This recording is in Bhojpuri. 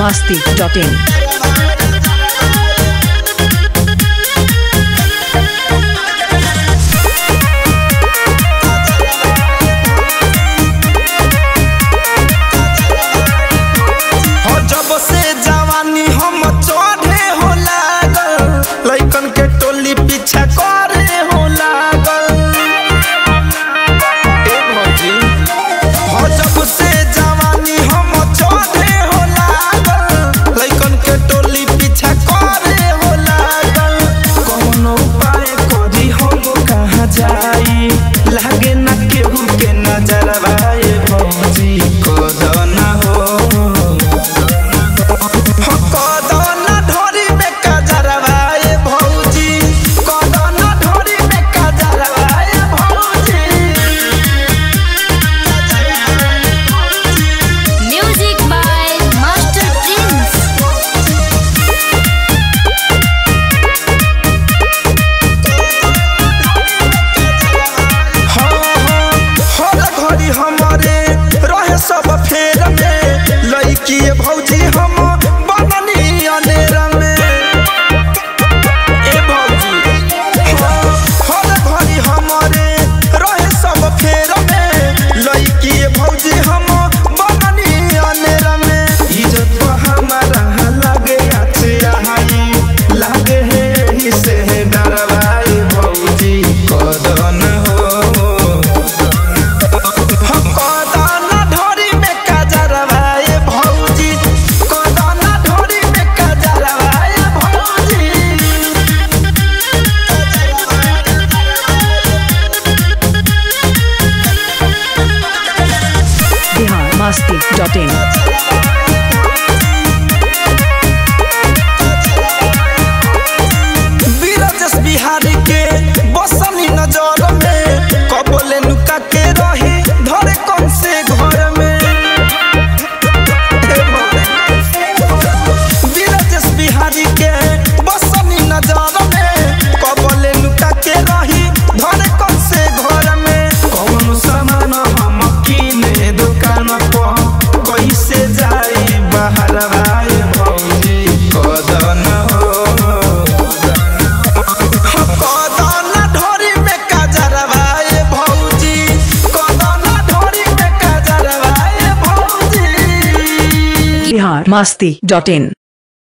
biharmasti.in लागे ना केहू के नजर भाई भौजी कोदना हो कोदना ढोरी में कजर भाई भौजी कोदना ढोरी में कजर भाई भौजी म्यूजिक बाय मास्टर प्रिंस हमारे रहे सब फेर में लड़की भौजी हम बननी अनेर में ए भौजी हर घड़ी हमारे रहे सब फेर में लड़की भौजी हम बननी अनेर में इज्जत हमारा लागे अच्छे हाई लागे है से डरवाई भौजी कदन हो biharmasti.in बिहारी के बसनी नजर में कबले नुका के रही धरे कौन से घर में बिहारी के बसनी नजर में कबले नुका के रही धरे कौन से घर में कौन सामान हम किने दुकान पर कैसे जाई बाहर भाई भौजी कदन हो biharmasti.in